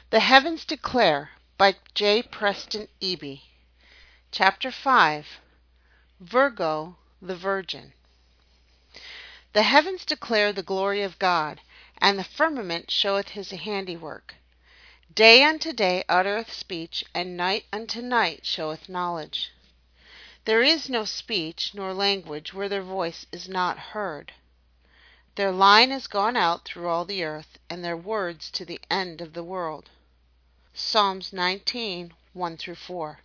The Heavens Declare by J. Preston Eby. Chapter 5. Virgo, the Virgin. The heavens declare the glory of God, and the firmament showeth his handiwork. Day unto day uttereth speech, and night unto night showeth knowledge. There is no speech nor language where their voice is not heard. Their line is gone out through all the earth, and their words to the end of the world. Psalms 19, 1-4.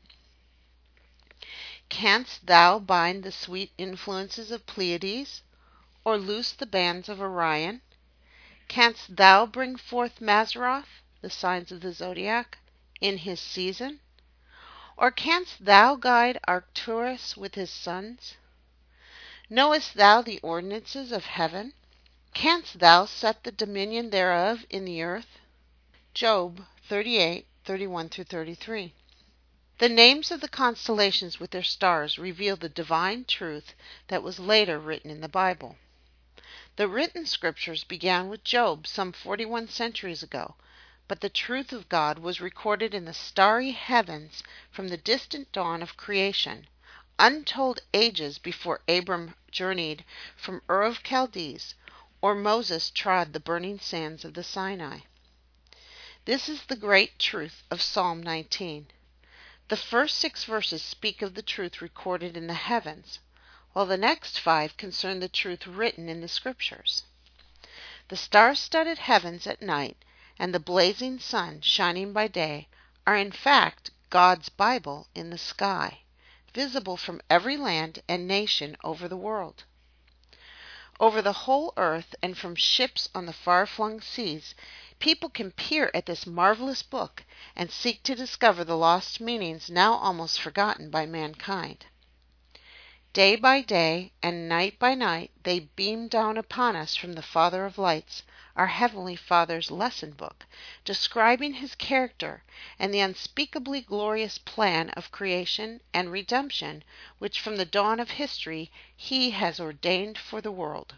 Canst thou bind the sweet influences of Pleiades, or loose the bands of Orion? Canst thou bring forth Mazzaroth, the signs of the zodiac, in his season? Or canst thou guide Arcturus with his sons? Knowest thou the ordinances of heaven? Canst thou set the dominion thereof in the earth? Job 38, 31-33. The names of the constellations with their stars reveal the divine truth that was later written in the Bible. The written scriptures began with Job some 41 centuries ago, but the truth of God was recorded in the starry heavens from the distant dawn of creation, untold ages before Abram journeyed from Ur of Chaldees, or Moses trod the burning sands of the Sinai. This is the great truth of Psalm 19. The first 6 verses speak of the truth recorded in the heavens, while the next 5 concern the truth written in the Scriptures. The star-studded heavens at night and the blazing sun shining by day are in fact God's Bible in the sky, visible from every land and nation over the world. Over the whole earth and from ships on the far-flung seas, people can peer at this marvelous book and seek to discover the lost meanings now almost forgotten by mankind. Day by day and night by night they beam down upon us from the Father of Lights, our Heavenly Father's lesson book, describing His character and the unspeakably glorious plan of creation and redemption which from the dawn of history He has ordained for the world.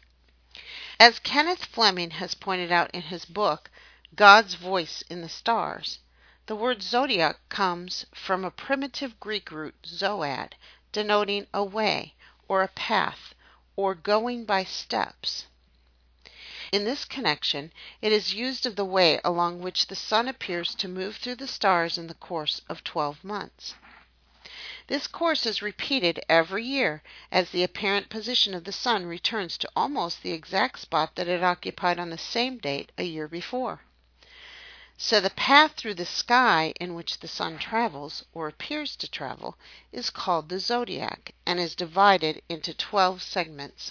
As Kenneth Fleming has pointed out in his book, God's Voice in the Stars, the word zodiac comes from a primitive Greek root zoad, denoting a way, or a path, or going by steps. In this connection, it is used of the way along which the sun appears to move through the stars in the course of 12 months. This course is repeated every year as the apparent position of the sun returns to almost the exact spot that it occupied on the same date a year before. So the path through the sky in which the sun travels, or appears to travel, is called the zodiac and is divided into 12 segments.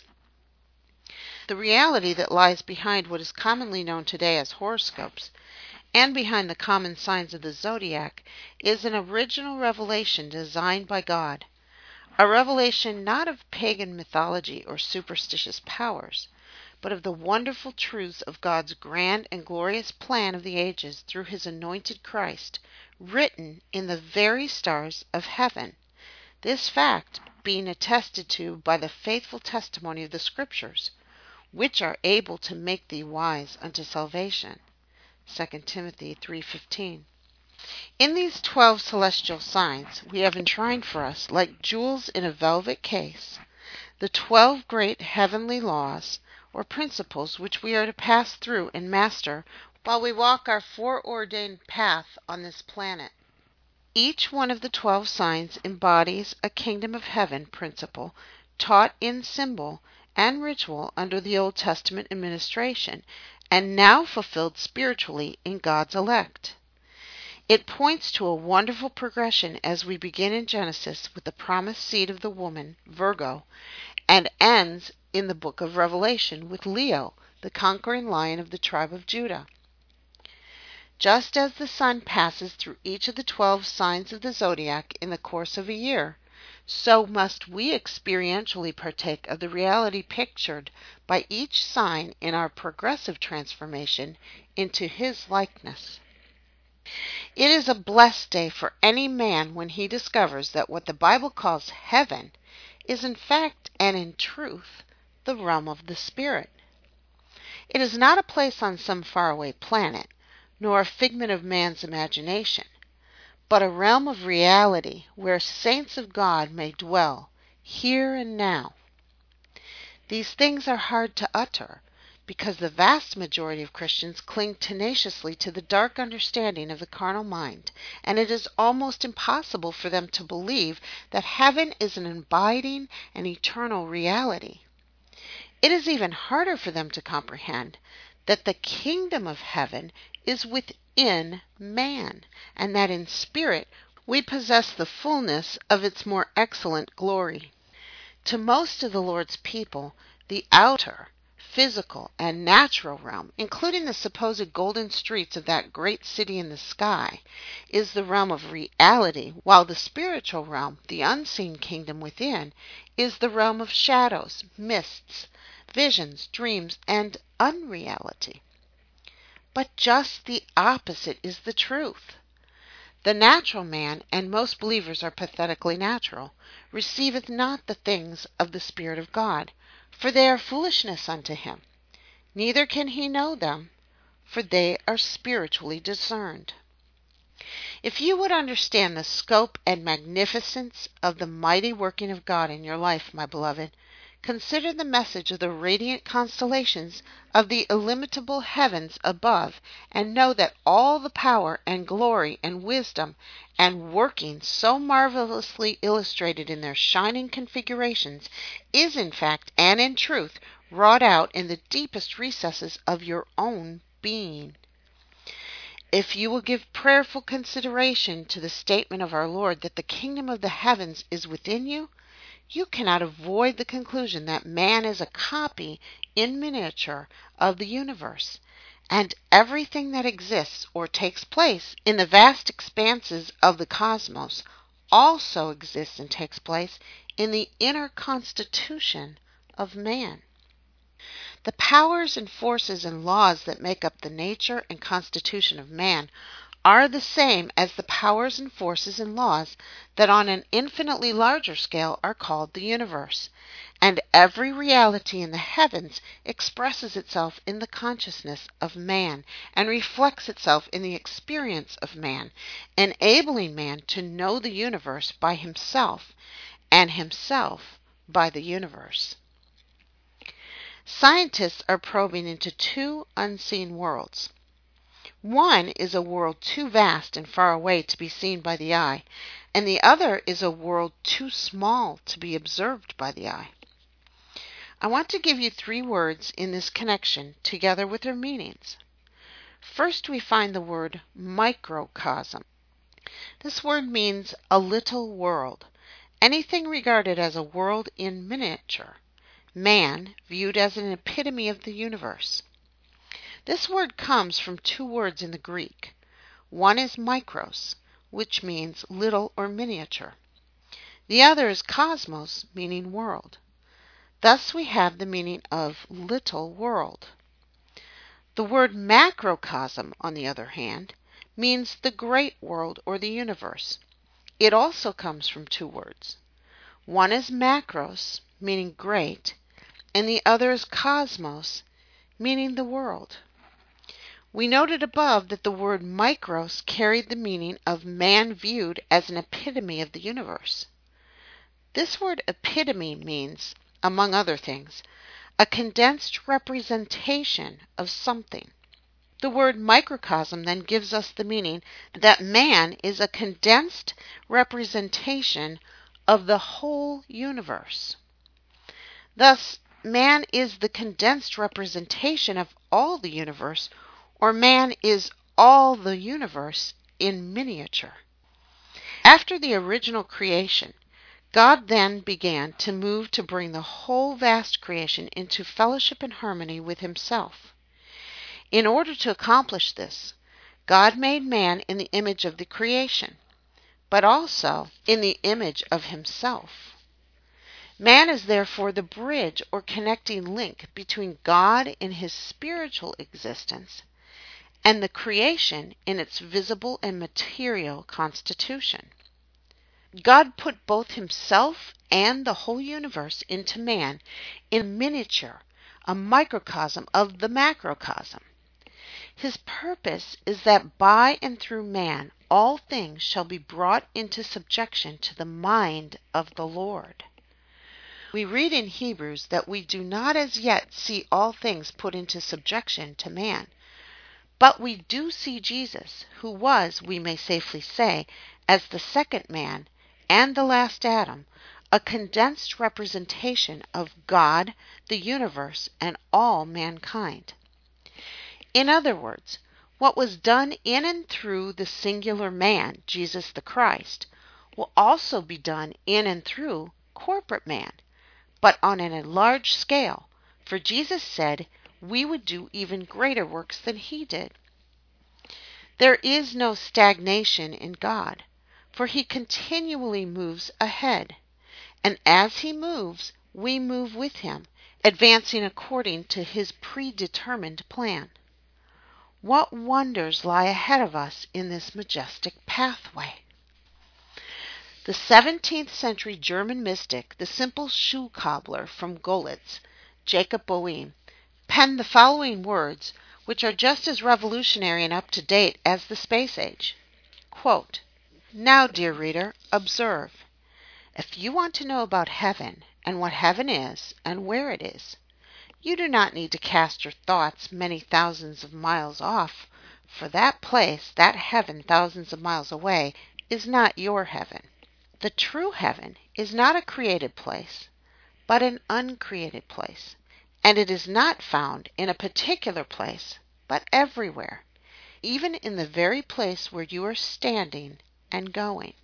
The reality that lies behind what is commonly known today as horoscopes, and behind the common signs of the zodiac, is an original revelation designed by God, a revelation not of pagan mythology or superstitious powers, but of the wonderful truths of God's grand and glorious plan of the ages through His anointed Christ, written in the very stars of heaven, this fact being attested to by the faithful testimony of the Scriptures, which are able to make thee wise unto salvation. 2 Timothy 3:15. In these 12 celestial signs we have enshrined for us, like jewels in a velvet case, the 12 great heavenly laws or principles which we are to pass through and master while we walk our foreordained path on this planet. Each one of the 12 signs embodies a kingdom of heaven principle taught in symbol and ritual under the Old Testament administration, and now fulfilled spiritually in God's elect. It points to a wonderful progression as we begin in Genesis with the promised seed of the woman, Virgo, and ends in the book of Revelation with Leo, the conquering lion of the tribe of Judah. Just as the sun passes through each of the 12 signs of the zodiac in the course of a year, so must we experientially partake of the reality pictured by each sign in our progressive transformation into His likeness. It is a blessed day for any man when he discovers that what the Bible calls heaven is in fact and in truth the realm of the Spirit. It is not a place on some faraway planet, nor a figment of man's imagination, but a realm of reality where saints of God may dwell here and now. These things are hard to utter, because the vast majority of Christians cling tenaciously to the dark understanding of the carnal mind, and it is almost impossible for them to believe that heaven is an abiding and eternal reality. It is even harder for them to comprehend that the kingdom of heaven is within man, and that in spirit we possess the fullness of its more excellent glory. To most of the Lord's people, the outer, physical, and natural realm, including the supposed golden streets of that great city in the sky, is the realm of reality, while the spiritual realm, the unseen kingdom within, is the realm of shadows, mists, visions, dreams, and unreality. But just the opposite is the truth. The natural man, and most believers are pathetically natural, receiveth not the things of the Spirit of God, for they are foolishness unto him. Neither can he know them, for they are spiritually discerned. If you would understand the scope and magnificence of the mighty working of God in your life, my beloved, consider the message of the radiant constellations of the illimitable heavens above, and know that all the power and glory and wisdom and working so marvelously illustrated in their shining configurations is in fact and in truth wrought out in the deepest recesses of your own being. If you will give prayerful consideration to the statement of our Lord that the kingdom of the heavens is within you, you cannot avoid the conclusion that man is a copy in miniature of the universe, and everything that exists or takes place in the vast expanses of the cosmos also exists and takes place in the inner constitution of man. The powers and forces and laws that make up the nature and constitution of man are the same as the powers and forces and laws that on an infinitely larger scale are called the universe, and every reality in the heavens expresses itself in the consciousness of man and reflects itself in the experience of man, enabling man to know the universe by himself and himself by the universe. Scientists are probing into two unseen worlds. One is a world too vast and far away to be seen by the eye, and the other is a world too small to be observed by the eye. I want to give you 3 words in this connection, together with their meanings. First, we find the word microcosm. This word means a little world, anything regarded as a world in miniature, man viewed as an epitome of the universe. This word comes from 2 words in the Greek. One is mikros, which means little or miniature. The other is cosmos, meaning world. Thus we have the meaning of little world. The word macrocosm, on the other hand, means the great world or the universe. It also comes from 2 words. One is makros, meaning great, and the other is cosmos, meaning the world. We noted above that the word mikros carried the meaning of man viewed as an epitome of the universe. This word epitome means, among other things, a condensed representation of something. The word microcosm then gives us the meaning that man is a condensed representation of the whole universe. Thus, man is the condensed representation of all the universe, or man is all the universe in miniature. After the original creation, God then began to move to bring the whole vast creation into fellowship and harmony with himself. In order to accomplish this, God made man in the image of the creation, but also in the image of himself. Man is therefore the bridge or connecting link between God in his spiritual existence and the creation in its visible and material constitution. God put both himself and the whole universe into man in miniature, a microcosm of the macrocosm. His purpose is that by and through man all things shall be brought into subjection to the mind of the Lord. We read in Hebrews that we do not as yet see all things put into subjection to man, but we do see Jesus, who was, we may safely say, as the second man and the last Adam, a condensed representation of God, the universe, and all mankind. In other words, what was done in and through the singular man, Jesus the Christ, will also be done in and through corporate man, but on a large scale, for Jesus said we would do even greater works than he did. There is no stagnation in God, for he continually moves ahead, and as he moves, we move with him, advancing according to his predetermined plan. What wonders lie ahead of us in this majestic pathway? The 17th century German mystic, the simple shoe cobbler from Görlitz, Jacob Boehme, penned the following words, which are just as revolutionary and up to date as the space age. Quote, "Now, dear reader, observe. If you want to know about heaven and what heaven is and where it is, you do not need to cast your thoughts many thousands of miles off, for that place, that heaven thousands of miles away, is not your heaven. The true heaven is not a created place, but an uncreated place, and it is not found in a particular place, but everywhere, even in the very place where you are standing and going.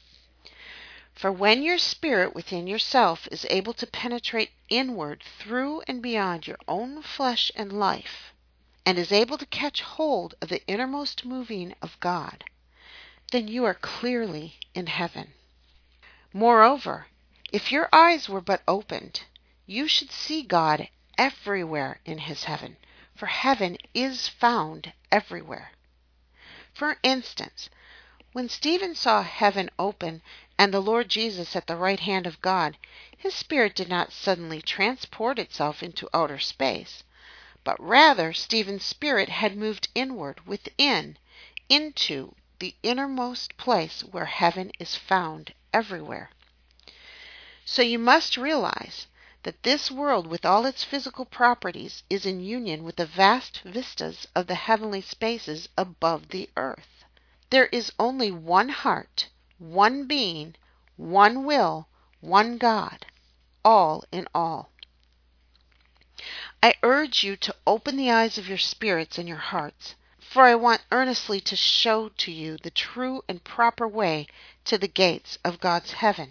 For when your spirit within yourself is able to penetrate inward through and beyond your own flesh and life, and is able to catch hold of the innermost moving of God, then you are clearly in heaven. Moreover, if your eyes were but opened, you should see God everywhere in his heaven, for heaven is found everywhere. For instance, when Stephen saw heaven open and the Lord Jesus at the right hand of God, his spirit did not suddenly transport itself into outer space, but rather Stephen's spirit had moved inward, within, into the innermost place where heaven is found everywhere. So you must realize that this world with all its physical properties is in union with the vast vistas of the heavenly spaces above the earth. There is only one heart, one being, one will, one God, all in all. I urge you to open the eyes of your spirits and your hearts, for I want earnestly to show to you the true and proper way to the gates of God's heaven.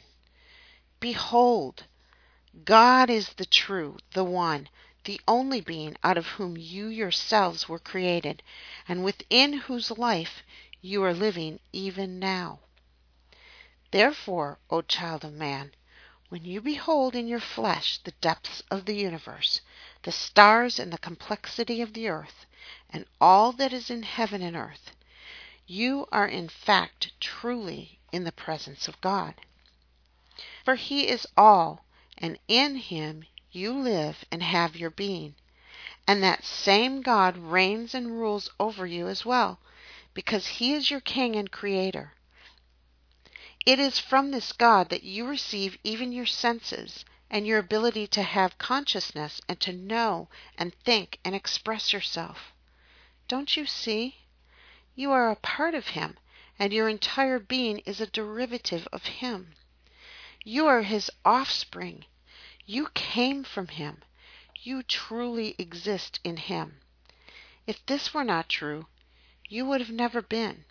Behold, God is the true, the one, the only being out of whom you yourselves were created, and within whose life you are living even now. Therefore, O child of man, when you behold in your flesh the depths of the universe, the stars and the complexity of the earth, and all that is in heaven and earth, you are in fact truly in the presence of God. For he is all, and in him you live and have your being, and that same God reigns and rules over you as well, because he is your king and creator. It is from this God that you receive even your senses and your ability to have consciousness and to know and think and express yourself. Don't you see? You are a part of him, and your entire being is a derivative of him. You are his offspring. You came from him. You truly exist in him. If this were not true, you would have never been.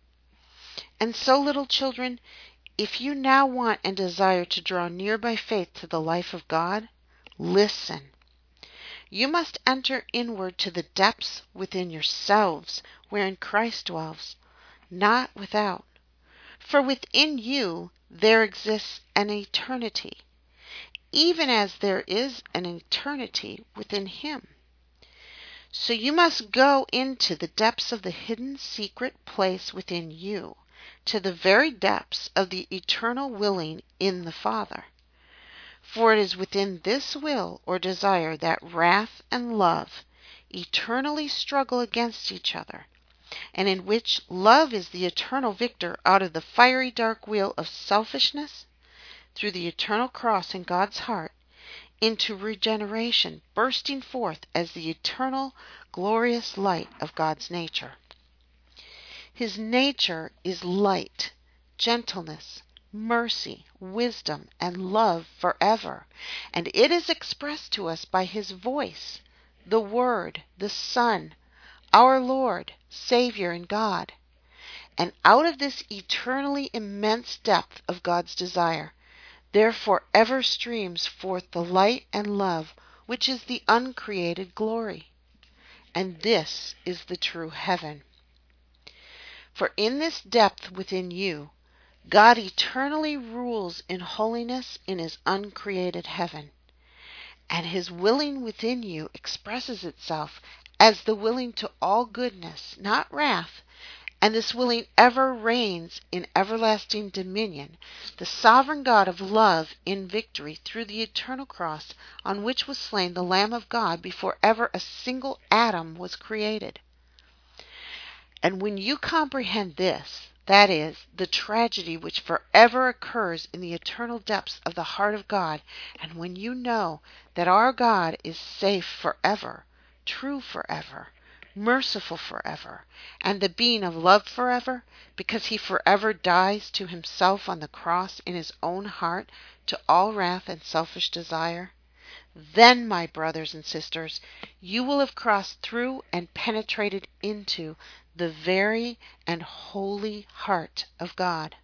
And so, little children, if you now want and desire to draw near by faith to the life of God, listen. You must enter inward to the depths within yourselves wherein Christ dwells, not without. For within you there exists an eternity, even as there is an eternity within him. So you must go into the depths of the hidden secret place within you, to the very depths of the eternal willing in the Father. For it is within this will or desire that wrath and love, eternally struggle against each other, and in which love is the eternal victor out of the fiery dark wheel of selfishness, through the eternal cross in God's heart, into regeneration, bursting forth as the eternal, glorious light of God's nature. His nature is light, gentleness, mercy, wisdom, and love forever, and it is expressed to us by his voice, the Word, the Son, our Lord, Savior, and God. And out of this eternally immense depth of God's desire, there forever streams forth the light and love, which is the uncreated glory. And this is the true heaven. For in this depth within you, God eternally rules in holiness in his uncreated heaven. And his willing within you expresses itself as the willing to all goodness, not wrath, and this willing ever reigns in everlasting dominion, the sovereign God of love in victory through the eternal cross on which was slain the Lamb of God before ever a single atom was created. And when you comprehend this, that is, the tragedy which forever occurs in the eternal depths of the heart of God, and when you know that our God is safe forever, true forever, merciful forever, and the being of love forever, because he forever dies to himself on the cross in his own heart to all wrath and selfish desire, then, my brothers and sisters, you will have crossed through and penetrated into the very and holy heart of God.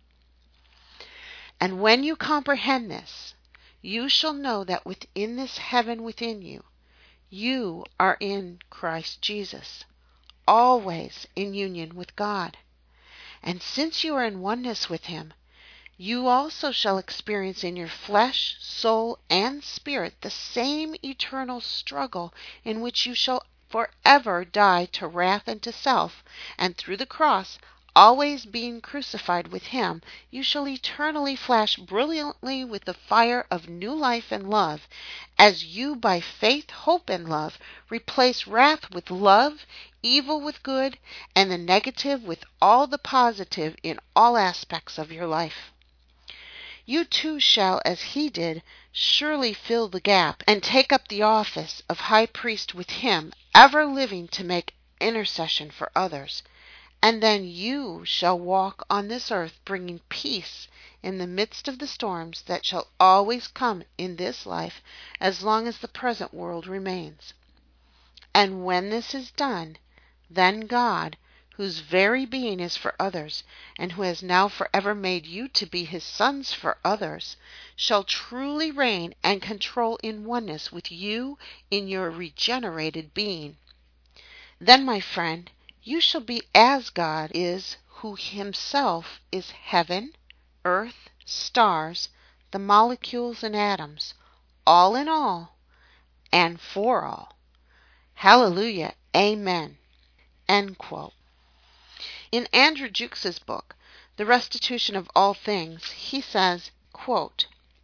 And when you comprehend this, you shall know that within this heaven within you, you are in Christ Jesus, always in union with God. And since you are in oneness with him, you also shall experience in your flesh, soul, and spirit the same eternal struggle in which you shall forever die to wrath and to self, and through the cross, always being crucified with him, you shall eternally flash brilliantly with the fire of new life and love, as you by faith, hope, and love replace wrath with love, evil with good, and the negative with all the positive in all aspects of your life. You too shall, as he did, surely fill the gap, and take up the office of high priest with him, ever living to make intercession for others. And then you shall walk on this earth, bringing peace in the midst of the storms that shall always come in this life, as long as the present world remains. And when this is done, then God, whose very being is for others, and who has now forever made you to be his sons for others, shall truly reign and control in oneness with you in your regenerated being. Then, my friend, you shall be as God is, who himself is heaven, earth, stars, the molecules and atoms, all in all, and for all. Hallelujah. Amen. End quote. In Andrew Jukes' book, The Restitution of All Things, he says, quote,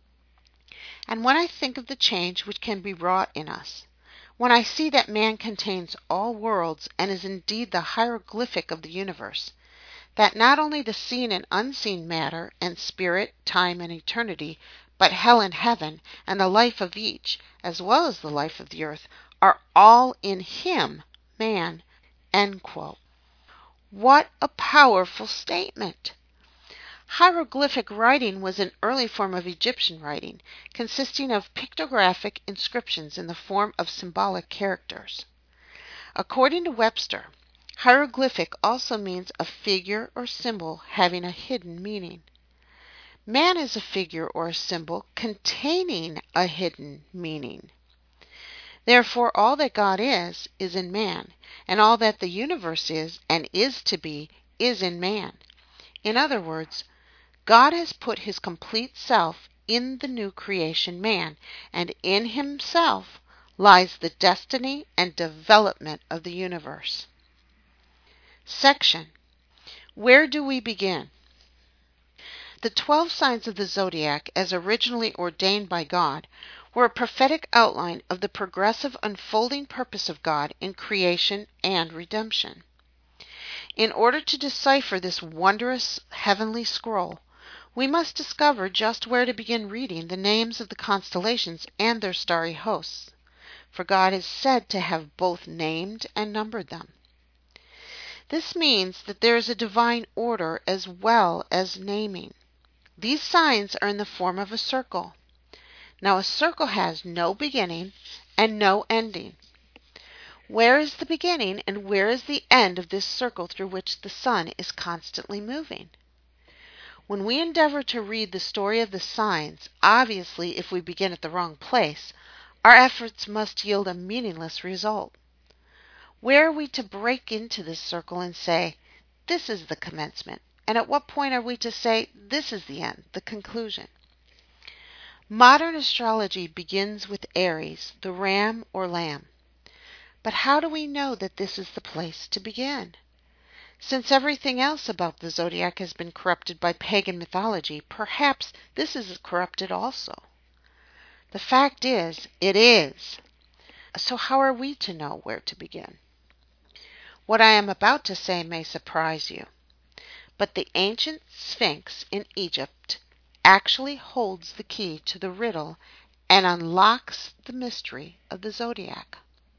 "And when I think of the change which can be wrought in us, when I see that man contains all worlds and is indeed the hieroglyphic of the universe, that not only the seen and unseen matter and spirit, time and eternity, but hell and heaven and the life of each, as well as the life of the earth, are all in him, man." End quote. What a powerful statement! Hieroglyphic writing was an early form of Egyptian writing, consisting of pictographic inscriptions in the form of symbolic characters. According to Webster, hieroglyphic also means a figure or symbol having a hidden meaning. Man is a figure or a symbol containing a hidden meaning. Therefore, all that God is in man, and all that the universe is and is to be is in man. In other words, God has put his complete self in the new creation man, and in himself lies the destiny and development of the universe. Section. Where do we begin? The 12 signs of the zodiac, as originally ordained by God, were a prophetic outline of the progressive unfolding purpose of God in creation and redemption. In order to decipher this wondrous heavenly scroll, we must discover just where to begin reading the names of the constellations and their starry hosts, for God is said to have both named and numbered them. This means that there is a divine order as well as naming. These signs are in the form of a circle. Now, a circle has no beginning and no ending. Where is the beginning and where is the end of this circle through which the sun is constantly moving? When we endeavor to read the story of the signs, obviously if we begin at the wrong place, our efforts must yield a meaningless result. Where are we to break into this circle and say, this is the commencement, and at what point are we to say, this is the end, the conclusion? Modern astrology begins with Aries, the ram or lamb. But how do we know that this is the place to begin? Since everything else about the zodiac has been corrupted by pagan mythology, perhaps this is corrupted also. The fact is, it is. So how are we to know where to begin? What I am about to say may surprise you, but the ancient Sphinx in Egypt actually holds the key to the riddle and unlocks the mystery of the zodiac.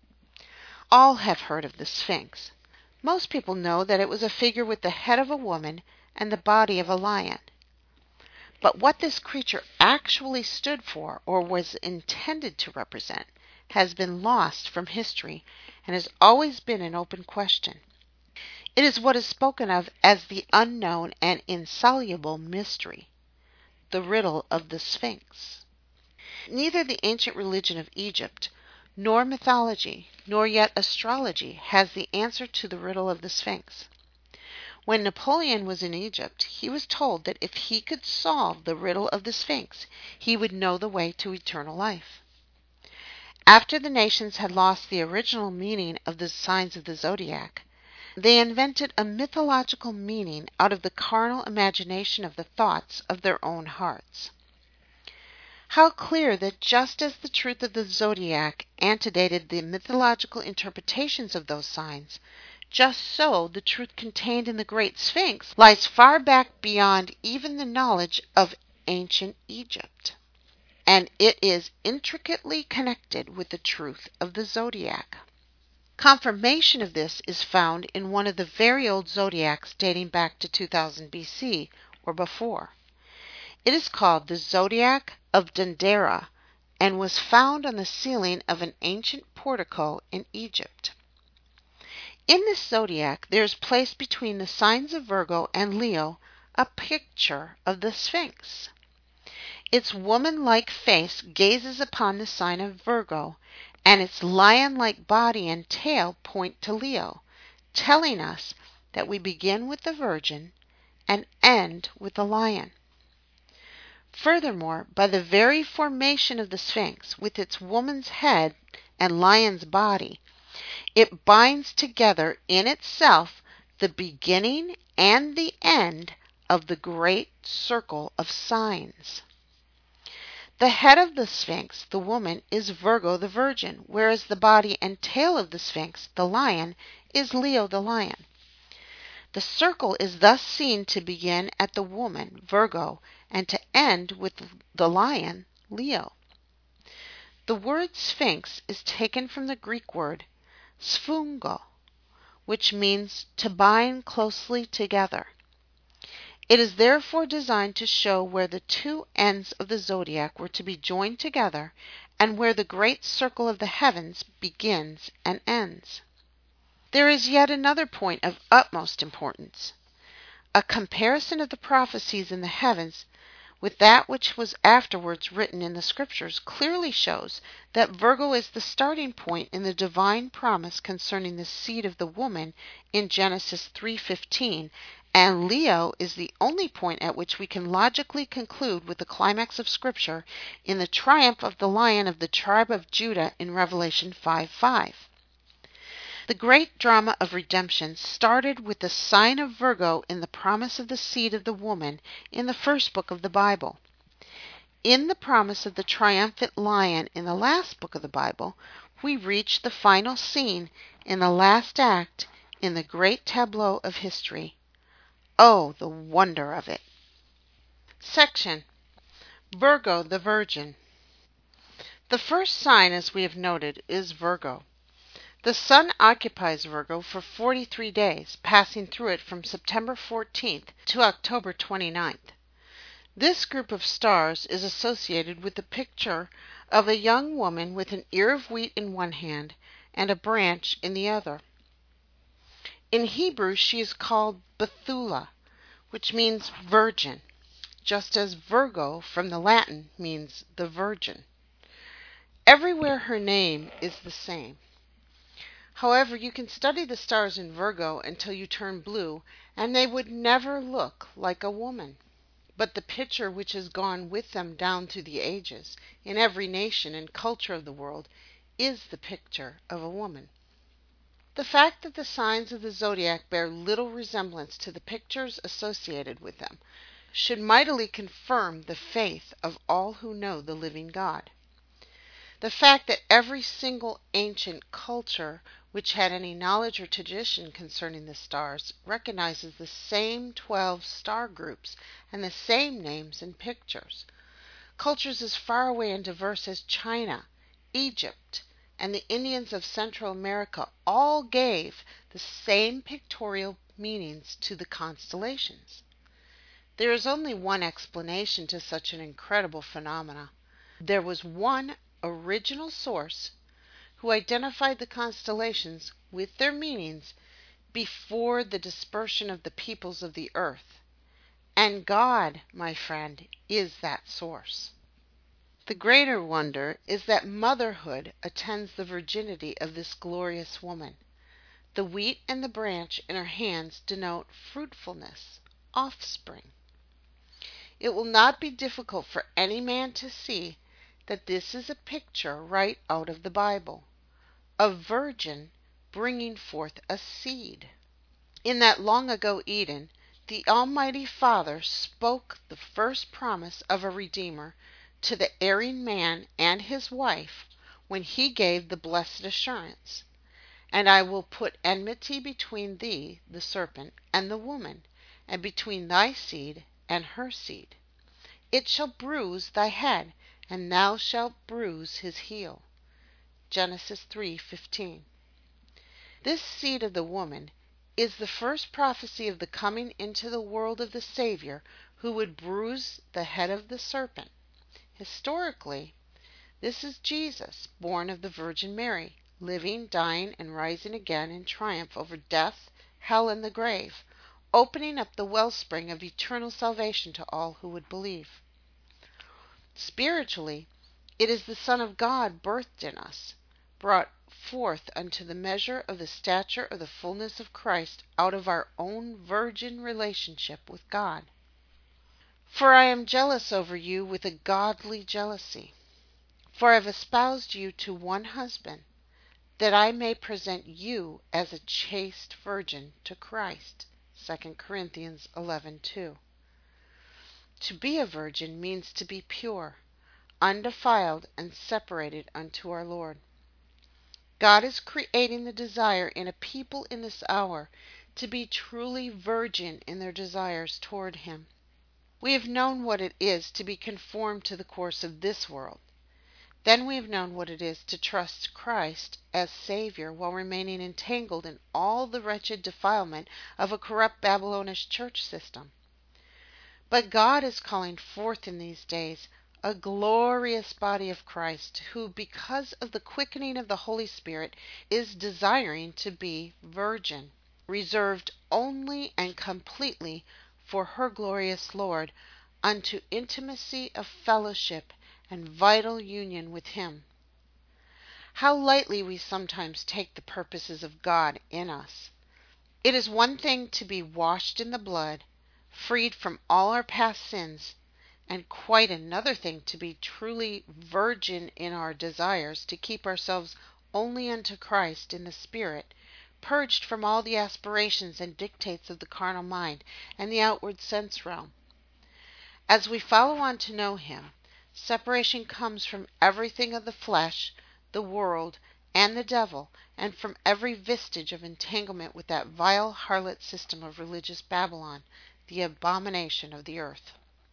All have heard of the Sphinx. Most people know that it was a figure with the head of a woman and the body of a lion. But what this creature actually stood for or was intended to represent has been lost from history and has always been an open question. It is what is spoken of as the unknown and insoluble mystery, the riddle of the Sphinx. Neither the ancient religion of Egypt, nor mythology, nor yet astrology has the answer to the riddle of the Sphinx. When Napoleon was in Egypt, he was told that if he could solve the riddle of the Sphinx, he would know the way to eternal life. After the nations had lost the original meaning of the signs of the zodiac, they invented a mythological meaning out of the carnal imagination of the thoughts of their own hearts. How clear that just as the truth of the zodiac antedated the mythological interpretations of those signs, just so the truth contained in the great Sphinx lies far back beyond even the knowledge of ancient Egypt. And it is intricately connected with the truth of the zodiac. Confirmation of this is found in one of the very old zodiacs dating back to 2000 BC or before. It is called the Zodiac of Dendera and was found on the ceiling of an ancient portico in Egypt. In this zodiac there is placed between the signs of Virgo and Leo a picture of the Sphinx. Its woman-like face gazes upon the sign of Virgo, and its lion-like body and tail point to Leo, telling us that we begin with the Virgin and end with the lion. Furthermore, by the very formation of the Sphinx, with its woman's head and lion's body, it binds together in itself the beginning and the end of the great circle of signs. The head of the Sphinx, the woman, is Virgo the Virgin, whereas the body and tail of the Sphinx, the lion, is Leo the lion. The circle is thus seen to begin at the woman, Virgo, and to end with the lion, Leo. The word Sphinx is taken from the Greek word sphungo, which means to bind closely together. It is therefore designed to show where the two ends of the zodiac were to be joined together and where the great circle of the heavens begins and ends. There is yet another point of utmost importance. A comparison of the prophecies in the heavens with that which was afterwards written in the Scriptures clearly shows that Virgo is the starting point in the divine promise concerning the seed of the woman in Genesis 3:15, and Leo is the only point at which we can logically conclude with the climax of Scripture in the triumph of the Lion of the tribe of Judah in Revelation 5:5. The great drama of redemption started with the sign of Virgo in the promise of the seed of the woman in the first book of the Bible. In the promise of the triumphant lion in the last book of the Bible, we reach the final scene in the last act in the great tableau of history. Oh, the wonder of it! Section Virgo the Virgin. The first sign, as we have noted, is Virgo. The Sun occupies Virgo for 43 days, passing through it from September 14th to October 29th. This group of stars is associated with the picture of a young woman with an ear of wheat in one hand and a branch in the other. In Hebrew, she is called Bethulah, which means virgin, just as Virgo from the Latin means the virgin. Everywhere her name is the same. However, you can study the stars in Virgo until you turn blue, and they would never look like a woman. But the picture which has gone with them down through the ages, in every nation and culture of the world, is the picture of a woman. The fact that the signs of the zodiac bear little resemblance to the pictures associated with them should mightily confirm the faith of all who know the living God. The fact that every single ancient culture which had any knowledge or tradition concerning the stars recognizes the same 12 star groups and the same names and pictures. Cultures as far away and diverse as China, Egypt, and the Indians of Central America all gave the same pictorial meanings to the constellations. There is only one explanation to such an incredible phenomena. There was one original source who identified the constellations with their meanings before the dispersion of the peoples of the earth. And God, my friend, is that source. The greater wonder is that motherhood attends the virginity of this glorious woman. The wheat and the branch in her hands denote fruitfulness, offspring. It will not be difficult for any man to see that this is a picture right out of the Bible. A virgin bringing forth a seed. In that long ago Eden, the Almighty Father spoke the first promise of a Redeemer to the erring man and his wife when he gave the blessed assurance, "And I will put enmity between thee, the serpent, and the woman, and between thy seed and her seed. It shall bruise thy head, and thou shalt bruise his heel." Genesis 3:15. This seed of the woman is the first prophecy of the coming into the world of the Savior who would bruise the head of the serpent. Historically, this is Jesus, born of the Virgin Mary, living, dying, and rising again in triumph over death, hell, and the grave, opening up the wellspring of eternal salvation to all who would believe. Spiritually, it is the Son of God birthed in us, brought forth unto the measure of the stature of the fullness of Christ out of our own virgin relationship with God. For I am jealous over you with a godly jealousy. For I have espoused you to one husband, that I may present you as a chaste virgin to Christ. 2 Corinthians 11:2. To be a virgin means to be pure, undefiled, and separated unto our Lord. God is creating the desire in a people in this hour to be truly virgin in their desires toward Him. We have known what it is to be conformed to the course of this world. Then we have known what it is to trust Christ as Savior while remaining entangled in all the wretched defilement of a corrupt Babylonish church system. But God is calling forth in these days a glorious body of Christ who, because of the quickening of the Holy Spirit, is desiring to be virgin, reserved only and completely for her glorious Lord, unto intimacy of fellowship and vital union with Him. How lightly we sometimes take the purposes of God in us. It is one thing to be washed in the blood, freed from all our past sins, and quite another thing to be truly virgin in our desires, to keep ourselves only unto Christ in the Spirit, purged from all the aspirations and dictates of the carnal mind and the outward sense realm. As we follow on to know Him, Separation comes from everything of the flesh, the world, and the devil, and from every vestige of entanglement with that vile harlot system of religious Babylon, the abomination of the earth.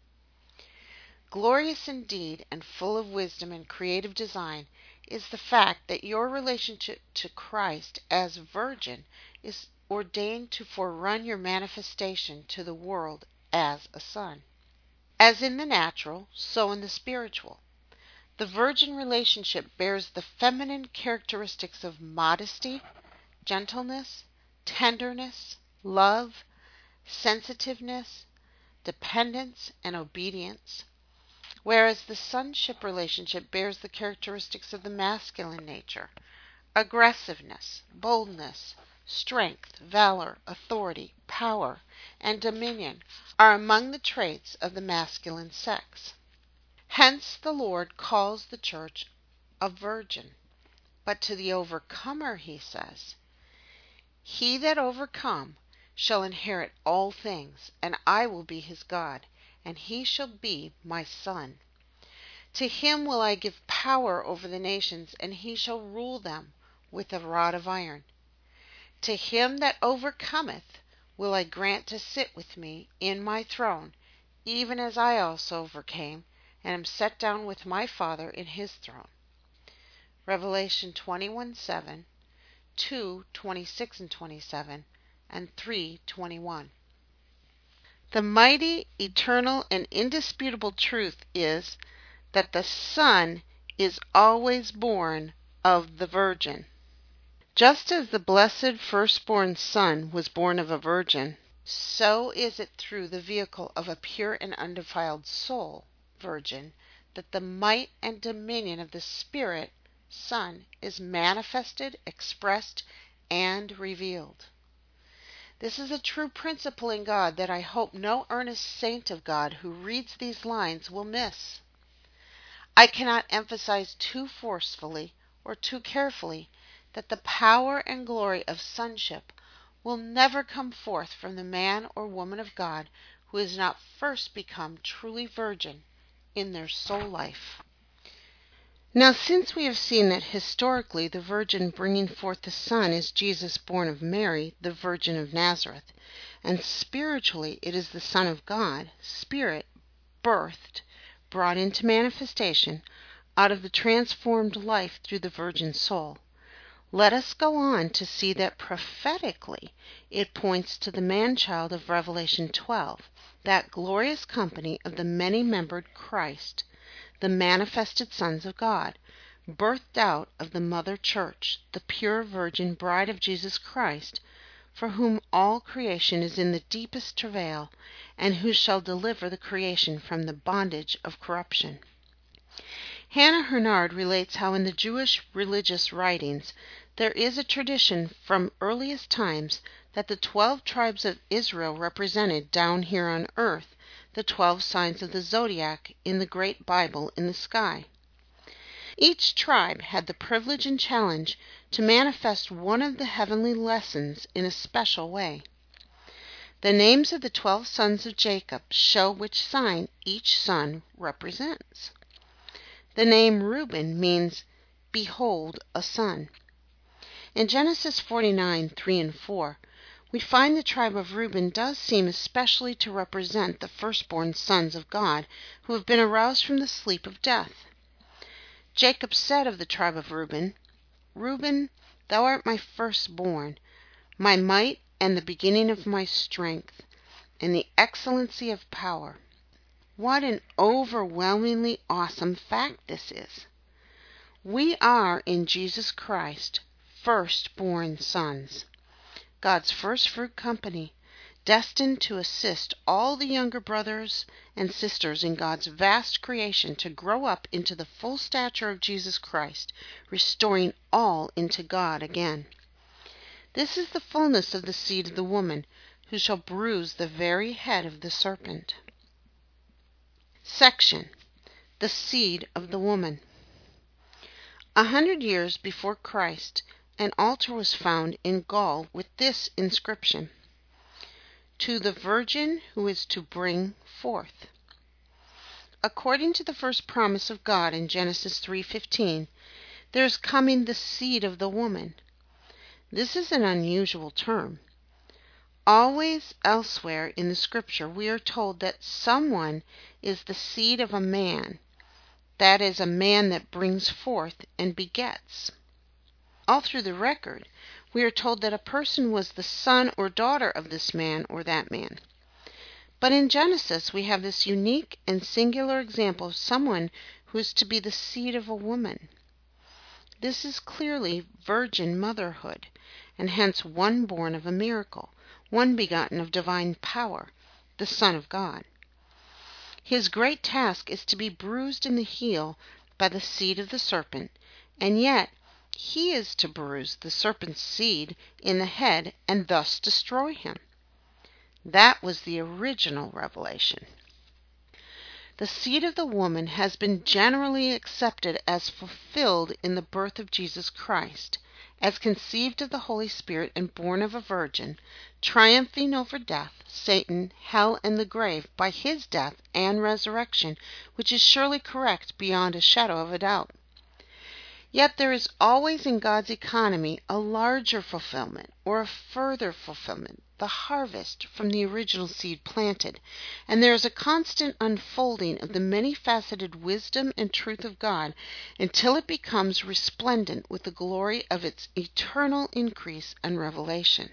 Glorious indeed, and full of wisdom and creative design, is the fact that your relationship to Christ as Virgin is ordained to forerun your manifestation to the world as a son. As in the natural, so in the spiritual. The virgin relationship bears the feminine characteristics of modesty, gentleness, tenderness, love, sensitiveness, dependence, and obedience, whereas the sonship relationship bears the characteristics of the masculine nature. Aggressiveness, boldness, strength, valor, authority, power, and dominion are among the traits of the masculine sex. Hence the Lord calls the church a virgin. But to the overcomer he says, "He that overcome shall inherit all things, and I will be his God, and he shall be my son. To him will I give power over the nations, and he shall rule them with a rod of iron. To him that overcometh will I grant to sit with me in my throne, even as I also overcame, and am set down with my Father in his throne." Revelation 21:7, 2:26 and 27, and 3:21. The mighty, eternal, and indisputable truth is that the Son is always born of the Virgin. Just as the blessed firstborn Son was born of a virgin, so is it through the vehicle of a pure and undefiled soul, virgin, that the might and dominion of the Spirit, Son, is manifested, expressed, and revealed. This is a true principle in God that I hope no earnest saint of God who reads these lines will miss. I cannot emphasize too forcefully or too carefully that the power and glory of sonship will never come forth from the man or woman of God who has not first become truly virgin in their soul life. Now, since we have seen that historically the Virgin bringing forth the Son is Jesus born of Mary, the Virgin of Nazareth, and spiritually it is the Son of God, Spirit, birthed, brought into manifestation out of the transformed life through the virgin soul, let us go on to see that prophetically it points to the man-child of Revelation 12, that glorious company of the many-membered Christ, the manifested sons of God, birthed out of the mother church, the pure virgin bride of Jesus Christ, for whom all creation is in the deepest travail, and who shall deliver the creation from the bondage of corruption. Hannah Hurnard relates how in the Jewish religious writings there is a tradition from earliest times that the 12 tribes of Israel represented down here on earth the 12 signs of the zodiac in the great Bible in the sky. Each tribe had the privilege and challenge to manifest one of the heavenly lessons in a special way. The names of the 12 sons of Jacob show which sign each son represents. The name Reuben means, "Behold a son." In Genesis 49:3 and 4, we find the tribe of Reuben does seem especially to represent the firstborn sons of God who have been aroused from the sleep of death. Jacob said of the tribe of Reuben, "Reuben, thou art my firstborn, my might and the beginning of my strength, and the excellency of power." What an overwhelmingly awesome fact this is! We are in Jesus Christ firstborn sons, God's first fruit company, destined to assist all the younger brothers and sisters in God's vast creation to grow up into the full stature of Jesus Christ, restoring all into God again. This is the fullness of the seed of the woman, who shall bruise the very head of the serpent. Section: The seed of the woman. 100 years before Christ, an altar was found in Gaul with this inscription: "To the Virgin who is to bring forth." According to the first promise of God in Genesis 3:15, there is coming the seed of the woman. This is an unusual term. Always elsewhere in the scripture we are told that someone is the seed of a man, that is, a man that brings forth and begets. All through the record, we are told that a person was the son or daughter of this man or that man. But in Genesis, we have this unique and singular example of someone who is to be the seed of a woman. This is clearly virgin motherhood, and hence one born of a miracle, one begotten of divine power, the Son of God. His great task is to be bruised in the heel by the seed of the serpent, and yet he is to bruise the serpent's seed in the head and thus destroy him. That was the original revelation. The seed of the woman has been generally accepted as fulfilled in the birth of Jesus Christ, as conceived of the Holy Spirit and born of a virgin, triumphing over death, Satan, hell, and the grave by his death and resurrection, which is surely correct beyond a shadow of a doubt. Yet there is always in God's economy a larger fulfillment, or a further fulfillment, the harvest from the original seed planted, and there is a constant unfolding of the many-faceted wisdom and truth of God until it becomes resplendent with the glory of its eternal increase and revelation.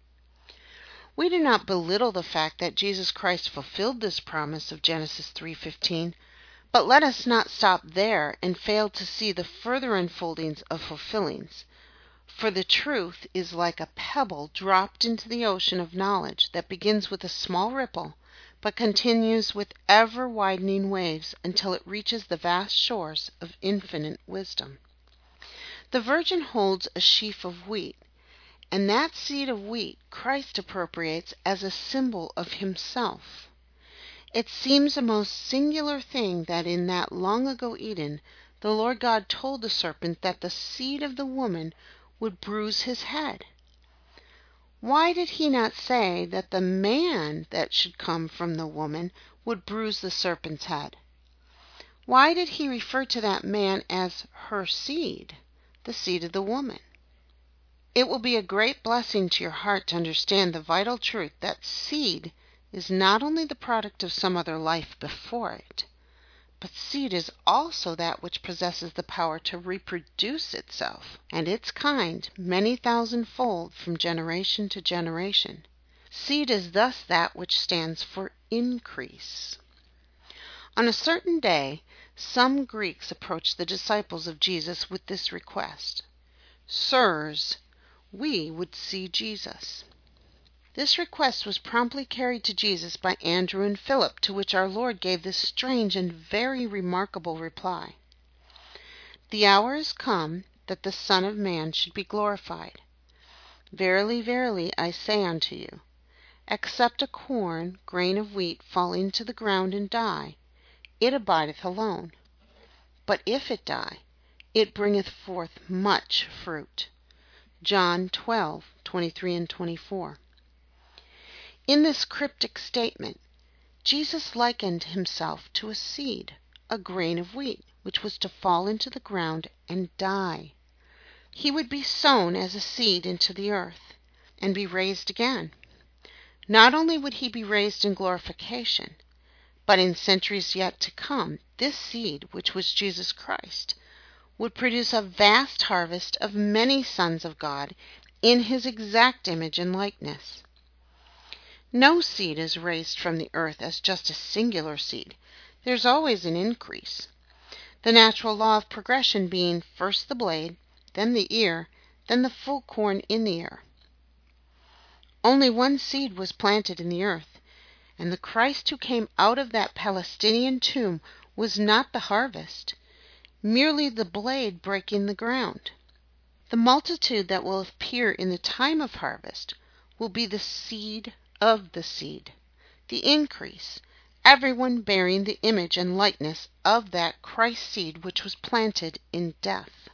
We do not belittle the fact that Jesus Christ fulfilled this promise of Genesis 3:15, but let us not stop there and fail to see the further unfoldings of fulfillings. For the truth is like a pebble dropped into the ocean of knowledge that begins with a small ripple, but continues with ever-widening waves until it reaches the vast shores of infinite wisdom. The virgin holds a sheaf of wheat, and that seed of wheat Christ appropriates as a symbol of himself. It seems a most singular thing that in that long-ago Eden, the Lord God told the serpent that the seed of the woman would bruise his head. Why did he not say that the man that should come from the woman would bruise the serpent's head? Why did he refer to that man as her seed, the seed of the woman? It will be a great blessing to your heart to understand the vital truth that seed is not only the product of some other life before it, but seed is also that which possesses the power to reproduce itself and its kind many thousandfold from generation to generation. Seed is thus that which stands for increase. On a certain day, some Greeks approached the disciples of Jesus with this request: "Sirs, we would see Jesus." This request was promptly carried to Jesus by Andrew and Philip, to which our Lord gave this strange and very remarkable reply: "The hour is come that the Son of Man should be glorified. Verily, verily, I say unto you, except a grain of wheat fall into the ground and die, it abideth alone. But if it die, it bringeth forth much fruit." John 12:23 and 24. In this cryptic statement, Jesus likened himself to a seed, a grain of wheat, which was to fall into the ground and die. He would be sown as a seed into the earth, and be raised again. Not only would he be raised in glorification, but in centuries yet to come, this seed, which was Jesus Christ, would produce a vast harvest of many sons of God in his exact image and likeness. No seed is raised from the earth as just a singular seed. There's always an increase. The natural law of progression being first the blade, then the ear, then the full corn in the ear. Only one seed was planted in the earth, and the Christ who came out of that Palestinian tomb was not the harvest, merely the blade breaking the ground. The multitude that will appear in the time of harvest will be the seed of the seed, the increase, everyone bearing the image and likeness of that Christ seed which was planted in death.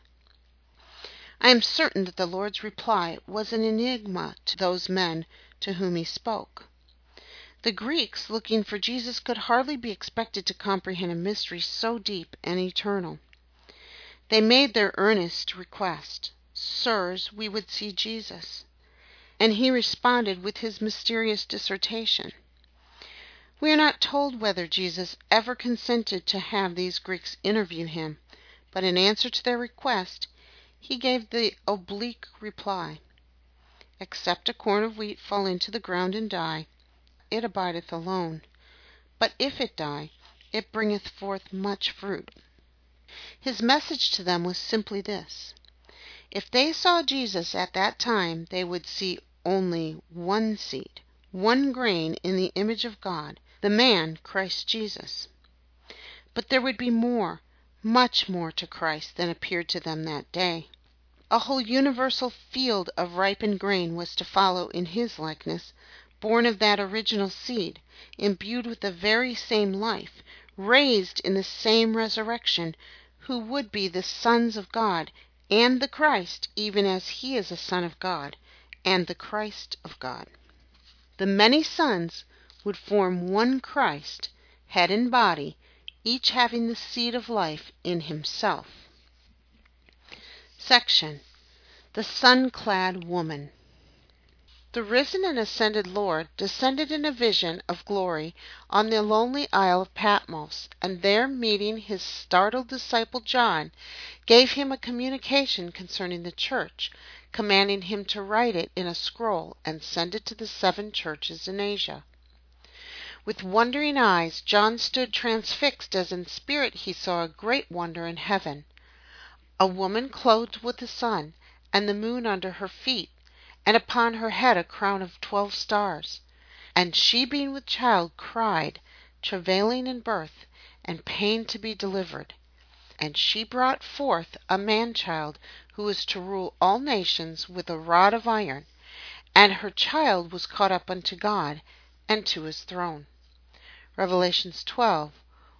I am certain that the Lord's reply was an enigma to those men to whom he spoke. The Greeks, looking for Jesus, could hardly be expected to comprehend a mystery so deep and eternal. They made their earnest request, "Sirs, we would see Jesus." And he responded with his mysterious dissertation. We are not told whether Jesus ever consented to have these Greeks interview him, but in answer to their request, he gave the oblique reply, "Except a corn of wheat fall into the ground and die, it abideth alone. But if it die, it bringeth forth much fruit." His message to them was simply this: if they saw Jesus at that time, they would see only one seed, one grain in the image of God, the man Christ Jesus. But there would be more, much more to Christ than appeared to them that day. A whole universal field of ripened grain was to follow in his likeness, born of that original seed, imbued with the very same life, raised in the same resurrection, who would be the sons of God and the Christ, even as he is a son of God and the Christ of God. The many sons would form one Christ, head and body, each having the seed of life in himself. Section: The Sun-Clad Woman. The risen and ascended Lord descended in a vision of glory on the lonely isle of Patmos, and there meeting his startled disciple John, gave him a communication concerning the church, commanding him to write it in a scroll and send it to the 7 churches in Asia. With wondering eyes John stood transfixed, as in spirit he saw a great wonder in heaven: a woman clothed with the sun, and the moon under her feet, and upon her head a crown of 12 stars. And she, being with child, cried, travailing in birth, and pain to be delivered. And she brought forth a man-child, who was to rule all nations with a rod of iron. And her child was caught up unto God, and to his throne. Revelations 12,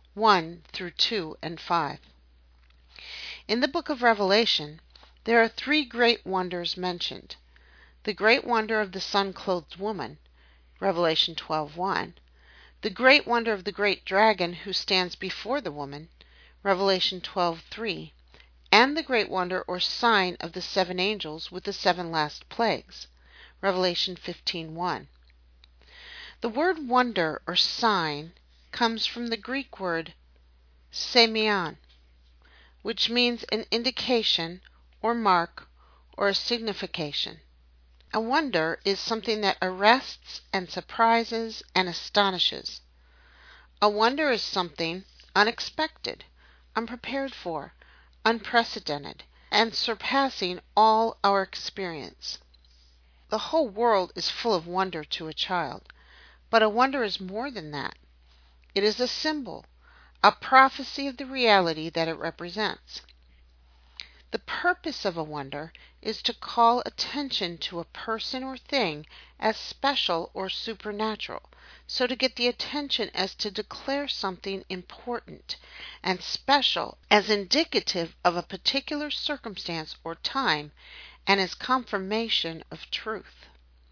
1-2 and 5. In the book of Revelation, there are 3 great wonders mentioned: the great wonder of the sun-clothed woman, Revelation 12:1; the great wonder of the great dragon who stands before the woman, Revelation 12:3; and the great wonder or sign of the 7 angels with the 7 last plagues, Revelation 15:1. The word wonder or sign comes from the Greek word semeion, which means an indication or mark or a signification. A wonder is something that arrests and surprises and astonishes. A wonder is something unexpected, unprepared for, unprecedented, and surpassing all our experience. The whole world is full of wonder to a child, but a wonder is more than that. It is a symbol, a prophecy of the reality that it represents. The purpose of a wonder is to call attention to a person or thing as special or supernatural, so to get the attention as to declare something important and special as indicative of a particular circumstance or time, and as confirmation of truth.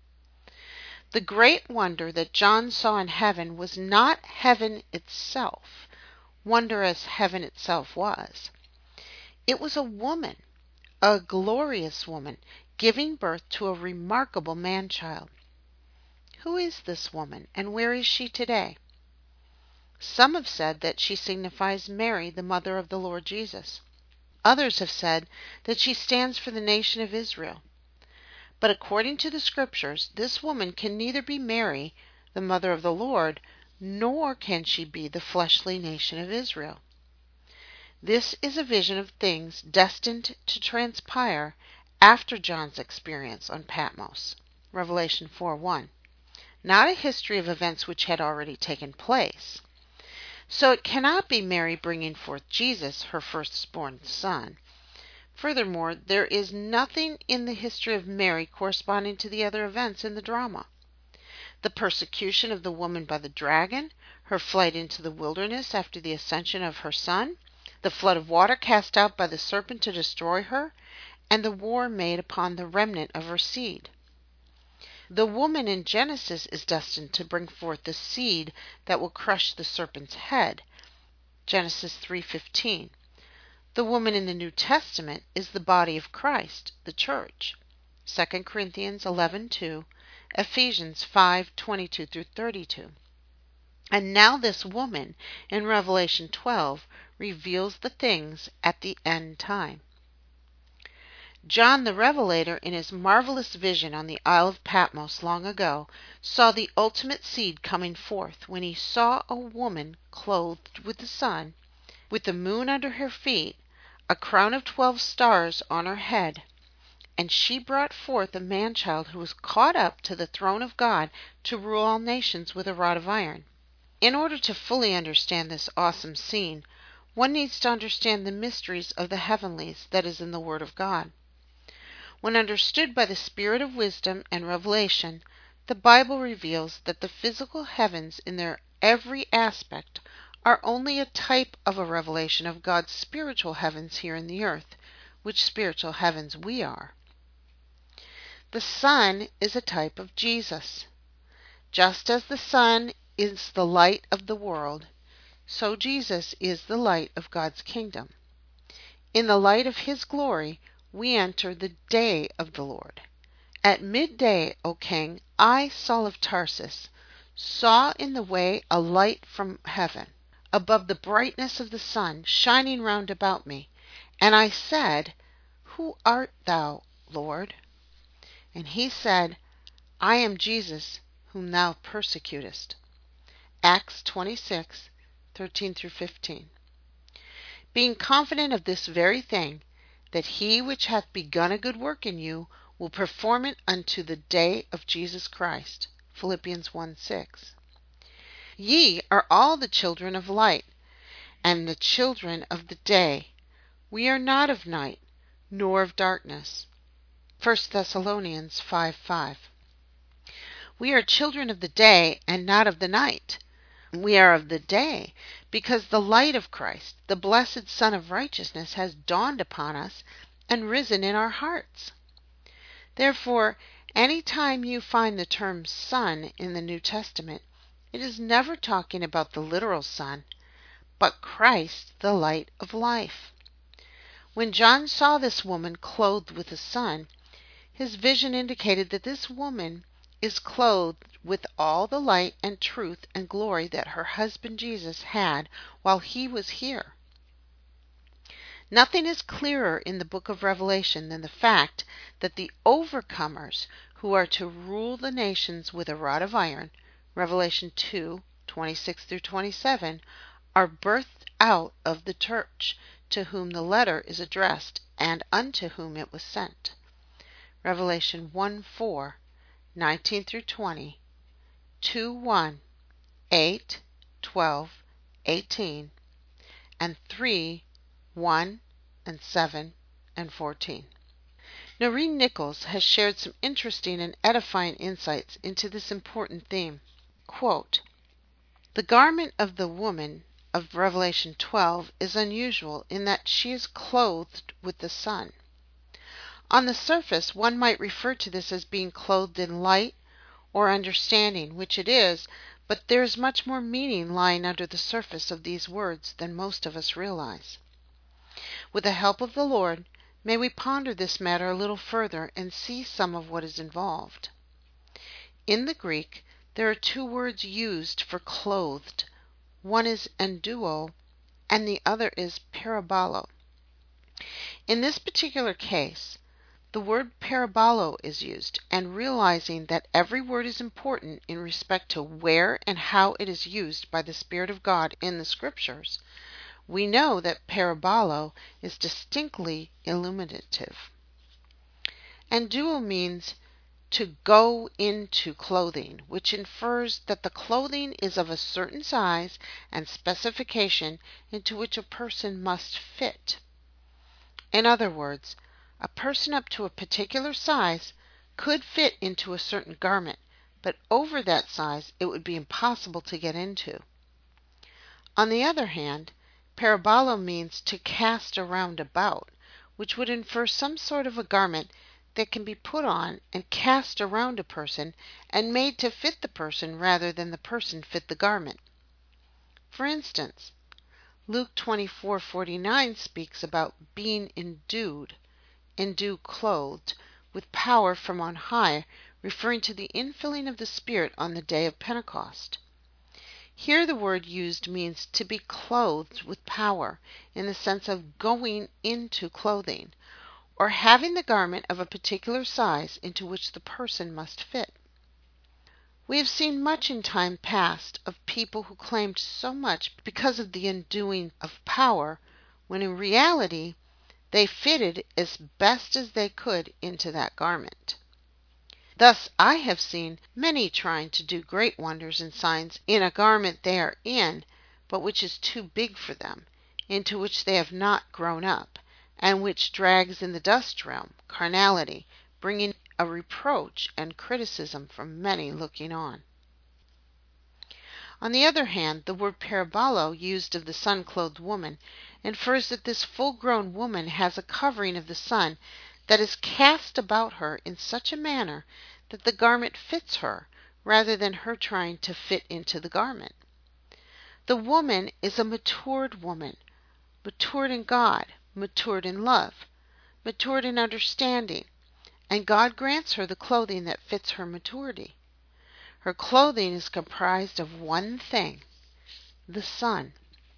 The great wonder that John saw in heaven was not heaven itself, wonder as heaven itself was. It was a woman, a glorious woman, giving birth to a remarkable man-child. Who is this woman, and where is she today? Some have said that she signifies Mary, the mother of the Lord Jesus. Others have said that she stands for the nation of Israel. But according to the Scriptures, this woman can neither be Mary, the mother of the Lord, nor can she be the fleshly nation of Israel. This is a vision of things destined to transpire after John's experience on Patmos, Revelation 4:1, not a history of events which had already taken place. So it cannot be Mary bringing forth Jesus, her firstborn son. Furthermore, there is nothing in the history of Mary corresponding to the other events in the drama. The persecution of the woman by the dragon, her flight into the wilderness after the ascension of her son, the flood of water cast out by the serpent to destroy her, and the war made upon the remnant of her seed. The woman in Genesis is destined to bring forth the seed that will crush the serpent's head. Genesis 3:15. The woman in the New Testament is the body of Christ, the church. 2 Corinthians 11:2, Ephesians 5:22 through 32. And now this woman in Revelation 12 reveals the things at the end time. John the Revelator, in his marvelous vision on the Isle of Patmos long ago, saw the ultimate seed coming forth when he saw a woman clothed with the sun, with the moon under her feet, a crown of 12 stars on her head. And she brought forth a man-child who was caught up to the throne of God to rule all nations with a rod of iron. In order to fully understand this awesome scene, one needs to understand the mysteries of the heavenlies that is in the Word of God. When understood by the spirit of wisdom and revelation, the Bible reveals that the physical heavens in their every aspect are only a type of a revelation of God's spiritual heavens here in the earth, which spiritual heavens we are. The sun is a type of Jesus. Just as the sun is the light of the world, so Jesus is the light of God's kingdom. In the light of his glory, we enter the day of the Lord. At midday, O King, I, Saul of Tarsus, saw in the way a light from heaven, above the brightness of the sun, shining round about me. And I said, Who art thou, Lord? And he said, I am Jesus, whom thou persecutest. Acts 26:13 through 15. Being confident of this very thing, that he which hath begun a good work in you will perform it unto the day of Jesus Christ. Philippians 1:6. Ye are all the children of light, and the children of the day. We are not of night, nor of darkness. 1 Thessalonians 5:5. We are children of the day, and not of the night. We are of the day, because the light of Christ, the blessed Son of Righteousness, has dawned upon us and risen in our hearts. Therefore, any time you find the term sun in the New Testament, it is never talking about the literal sun, but Christ, the light of life. When John saw this woman clothed with the sun, his vision indicated that this woman is clothed with all the light and truth and glory that her husband Jesus had while he was here. Nothing is clearer in the book of Revelation than the fact that the overcomers who are to rule the nations with a rod of iron, Revelation 2:26 through 27, are birthed out of the church to whom the letter is addressed and unto whom it was sent. Revelation 1:4, 19 through 20, 2:1, 8, 12, 18, and 3:1 and 7 and 14. Noreen Nichols has shared some interesting and edifying insights into this important theme. Quote, the garment of the woman of Revelation 12 is unusual in that she is clothed with the sun. On the surface, one might refer to this as being clothed in light or understanding, which it is, but there is much more meaning lying under the surface of these words than most of us realize. With the help of the Lord, may we ponder this matter a little further and see some of what is involved. In the Greek, there are two words used for clothed. One is enduo, and the other is parabolo. In this particular case, the word parabolo is used, and realizing that every word is important in respect to where and how it is used by the Spirit of God in the Scriptures, we know that parabolo is distinctly illuminative. Enduo means to go into clothing, which infers that the clothing is of a certain size and specification into which a person must fit. In other words, a person up to a particular size could fit into a certain garment, but over that size it would be impossible to get into. On the other hand, parabolo means to cast around about, which would infer some sort of a garment that can be put on and cast around a person and made to fit the person rather than the person fit the garment. For instance, Luke 24:49 speaks about being endued clothed, with power from on high, referring to the infilling of the Spirit on the day of Pentecost. Here the word used means to be clothed with power, in the sense of going into clothing, or having the garment of a particular size into which the person must fit. We have seen much in time past of people who claimed so much because of the enduing of power, when in reality they fitted as best as they could into that garment. Thus I have seen many trying to do great wonders and signs in a garment they are in, but which is too big for them, into which they have not grown up, and which drags in the dust realm, carnality, bringing a reproach and criticism from many looking on. On the other hand, the word parabolo, used of the sun-clothed woman, infers that this full-grown woman has a covering of the sun that is cast about her in such a manner that the garment fits her, rather than her trying to fit into the garment. The woman is a matured woman, matured in God, matured in love, matured in understanding, and God grants her the clothing that fits her maturity. Her clothing is comprised of one thing, the sun.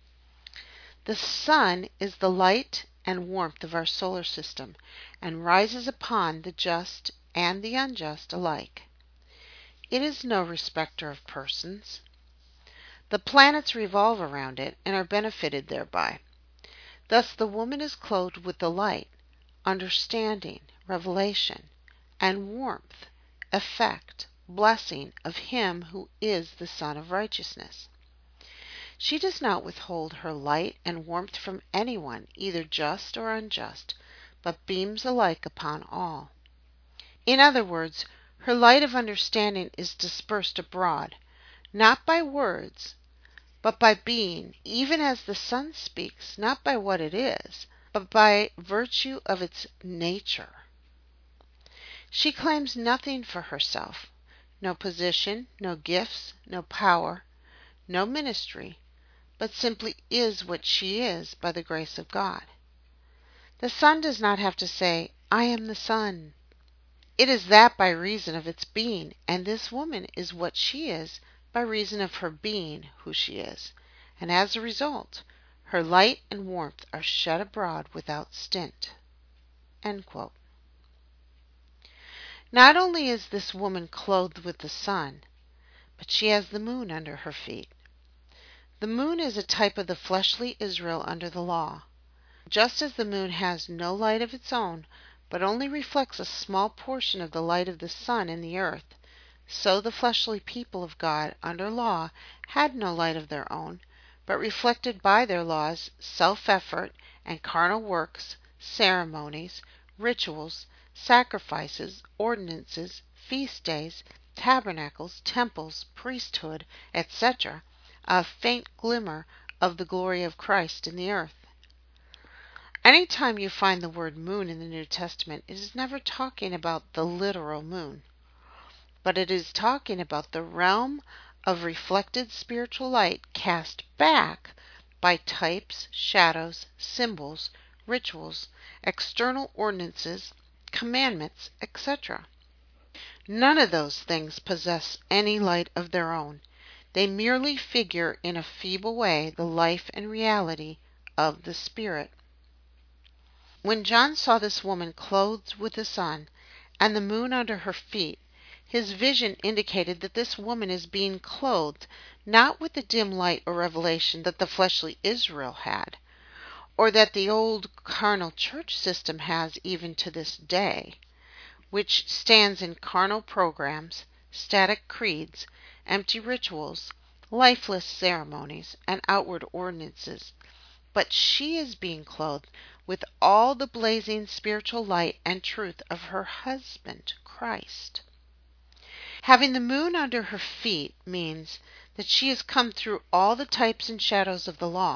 The sun is the light and warmth of our solar system, and rises upon the just and the unjust alike. It is no respecter of persons. The planets revolve around it and are benefited thereby. Thus the woman is clothed with the light, understanding, revelation, and warmth, effect, blessing of Him who is the Sun of Righteousness. She does not withhold her light and warmth from anyone, either just or unjust, but beams alike upon all. In other words, her light of understanding is dispersed abroad, not by words, but by being, even as the sun speaks, not by what it is, but by virtue of its nature. She claims nothing for herself, no position, no gifts, no power, no ministry, but simply is what she is by the grace of God. The sun does not have to say, "I am the sun." It is that by reason of its being, and this woman is what she is by reason of her being who she is, and as a result, her light and warmth are shed abroad without stint. End quote. Not only is this woman clothed with the sun, but she has the moon under her feet. The moon is a type of the fleshly Israel under the law. Just as the moon has no light of its own, but only reflects a small portion of the light of the sun in the earth, so the fleshly people of God under law had no light of their own, but reflected by their laws self-effort and carnal works, ceremonies, rituals, sacrifices, ordinances, feast days, tabernacles, temples, priesthood, etc., a faint glimmer of the glory of Christ in the earth. Any time you find the word moon in the New Testament, it is never talking about the literal moon, but it is talking about the realm of reflected spiritual light cast back by types, shadows, symbols, rituals, external ordinances, commandments, etc. None of those things possess any light of their own. They merely figure in a feeble way the life and reality of the Spirit. When John saw this woman clothed with the sun, and the moon under her feet, his vision indicated that this woman is being clothed not with the dim light or revelation that the fleshly Israel had, or that the old carnal church system has even to this day, which stands in carnal programs, static creeds, empty rituals, lifeless ceremonies, and outward ordinances, but she is being clothed with all the blazing spiritual light and truth of her husband, Christ. Having the moon under her feet means that she has come through all the types and shadows of the law,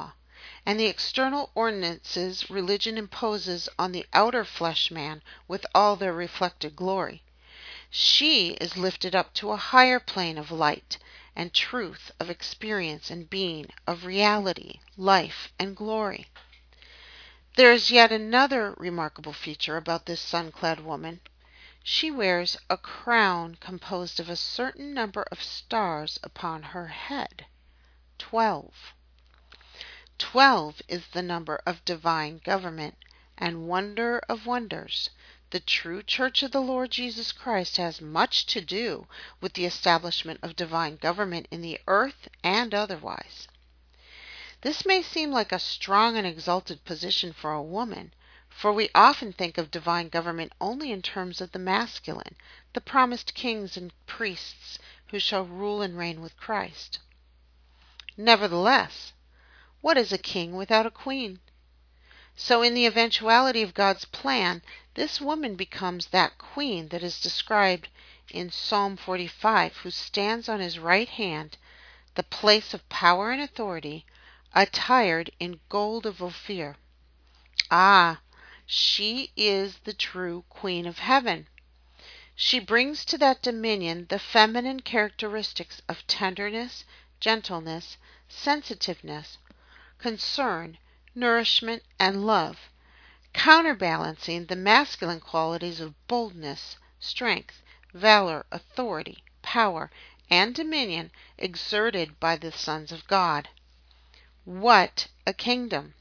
and the external ordinances religion imposes on the outer flesh man with all their reflected glory. She is lifted up to a higher plane of light and truth, of experience and being, of reality, life, and glory. There is yet another remarkable feature about this sun-clad woman. She wears a crown composed of a certain number of stars upon her head. 12. 12 is the number of divine government and wonder of wonders. The true Church of the Lord Jesus Christ has much to do with the establishment of divine government in the earth and otherwise. This may seem like a strong and exalted position for a woman, for we often think of divine government only in terms of the masculine, the promised kings and priests who shall rule and reign with Christ. Nevertheless, what is a king without a queen? So in the eventuality of God's plan, this woman becomes that queen that is described in Psalm 45, who stands on his right hand, the place of power and authority, attired in gold of Ophir. Ah, she is the true Queen of Heaven. She brings to that dominion the feminine characteristics of tenderness, gentleness, sensitiveness, concern, nourishment, and love, counterbalancing the masculine qualities of boldness, strength, valor, authority, power, and dominion exerted by the sons of God. What a kingdom!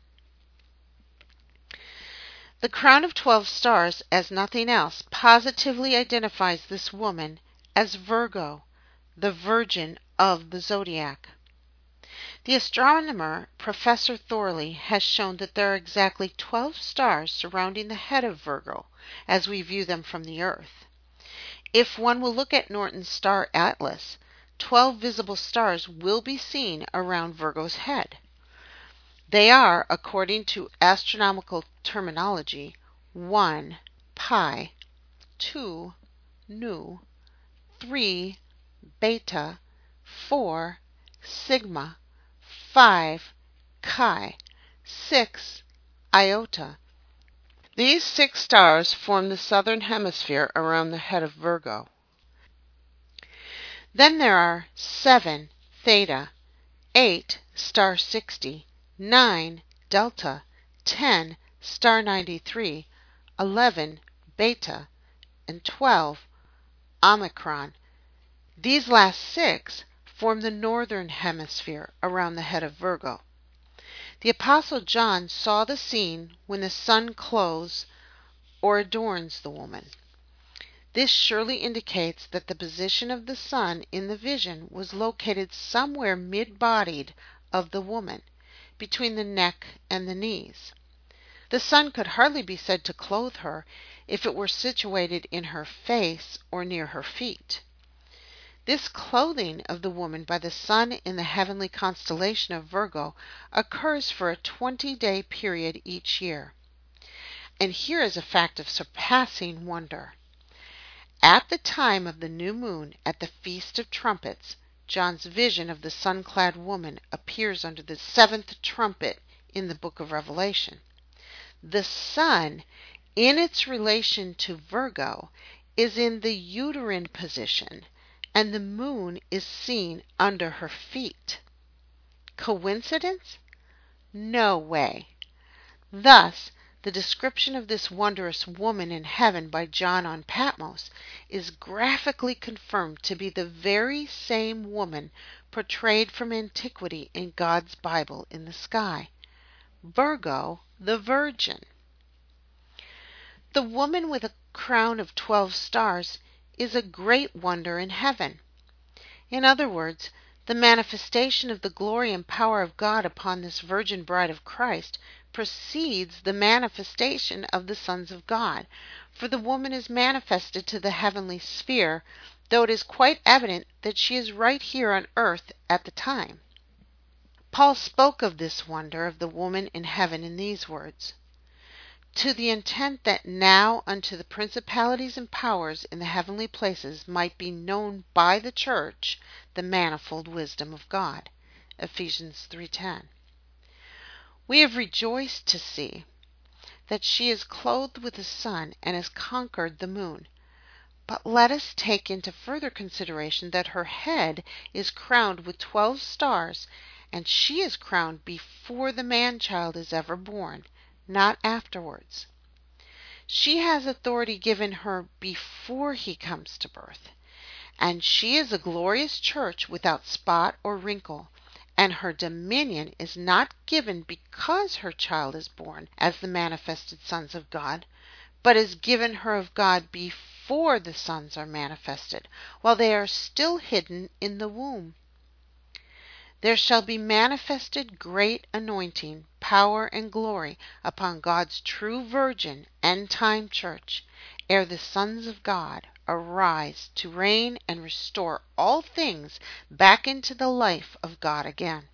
The crown of 12 stars, as nothing else, positively identifies this woman as Virgo, the Virgin of the zodiac. The astronomer Professor Thorley has shown that there are exactly 12 stars surrounding the head of Virgo, as we view them from the earth. If one will look at Norton's star atlas, 12 visible stars will be seen around Virgo's head. They are, according to astronomical terminology, 1 Pi, 2 Nu, 3 Beta, 4 Sigma, 5 Chi, 6 Iota. These 6 stars form the southern hemisphere around the head of Virgo. Then there are 7 Theta, 8 Star 60, 9 Delta, 10 Star 93, 11 Beta, and 12 Omicron. These last 6 form the northern hemisphere around the head of Virgo. The Apostle John saw the scene when the sun clothes or adorns the woman. This surely indicates that the position of the sun in the vision was located somewhere mid-bodied of the woman, between the neck and the knees. The sun could hardly be said to clothe her if it were situated in her face or near her feet. This clothing of the woman by the sun in the heavenly constellation of Virgo occurs for a 20-day period each year. And here is a fact of surpassing wonder. At the time of the new moon at the Feast of Trumpets, John's vision of the sun-clad woman appears under the 7th trumpet in the book of Revelation. The sun, in its relation to Virgo, is in the uterine position, and the moon is seen under her feet. Coincidence? No way. Thus, the description of this wondrous woman in heaven by John on Patmos is graphically confirmed to be the very same woman portrayed from antiquity in God's Bible in the sky, Virgo the Virgin. The woman with a crown of 12 stars is a great wonder in heaven. In other words, the manifestation of the glory and power of God upon this virgin bride of Christ precedes the manifestation of the sons of God, for the woman is manifested to the heavenly sphere, though it is quite evident that she is right here on earth at the time. Paul spoke of this wonder of the woman in heaven in these words, to the intent that now unto the principalities and powers in the heavenly places might be known by the church the manifold wisdom of God. Ephesians 3:10. We have rejoiced to see that she is clothed with the sun and has conquered the moon. But let us take into further consideration that her head is crowned with 12 stars, and she is crowned before the man-child is ever born, not afterwards. She has authority given her before he comes to birth, and she is a glorious church without spot or wrinkle, and her dominion is not given because her child is born as the manifested sons of God, but is given her of God before the sons are manifested, while they are still hidden in the womb. There shall be manifested great anointing, power, and glory upon God's true virgin end-time church, ere the sons of God arise to reign and restore all things back into the life of God again.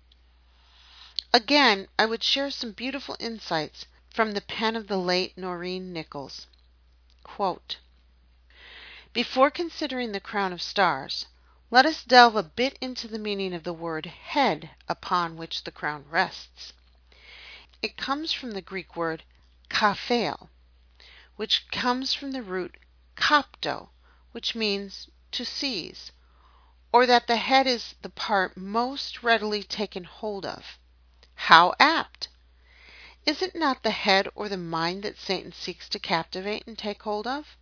Again, I would share some beautiful insights from the pen of the late Noreen Nichols. Quote, before considering the crown of stars, let us delve a bit into the meaning of the word head upon which the crown rests. It comes from the Greek word kapheil, which comes from the root kopto, which means to seize, or that the head is the part most readily taken hold of. How apt! Is it not the head or the mind that Satan seeks to captivate and take hold of?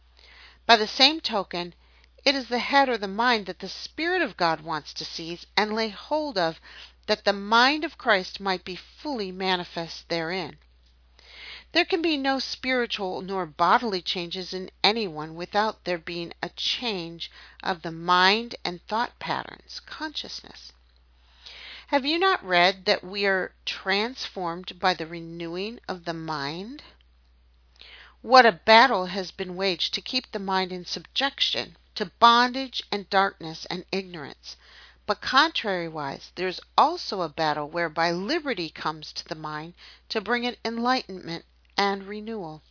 By the same token, it is the head or the mind that the Spirit of God wants to seize and lay hold of, that the mind of Christ might be fully manifest therein. There can be no spiritual nor bodily changes in anyone without there being a change of the mind and thought patterns, consciousness. Have you not read that we are transformed by the renewing of the mind? What a battle has been waged to keep the mind in subjection to bondage and darkness and ignorance. But contrariwise, there is also a battle whereby liberty comes to the mind to bring it enlightenment and renewal.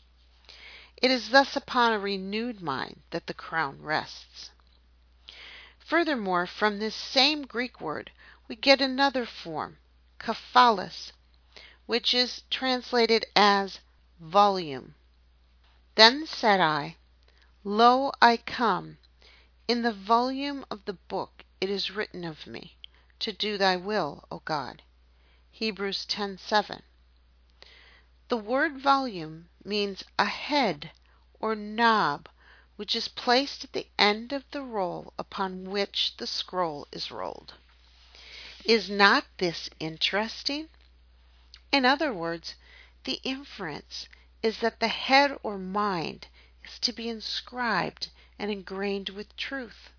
It is thus upon a renewed mind that the crown rests. Furthermore, from this same Greek word, we get another form, kaphalos, which is translated as volume. Then said I, Lo, I come. In the volume of the book it is written of me, to do thy will, O God. Hebrews 10:7. The word volume means a head or knob, which is placed at the end of the roll upon which the scroll is rolled. Is not this interesting? In other words, the inference is that the head or mind is to be inscribed and ingrained with truth.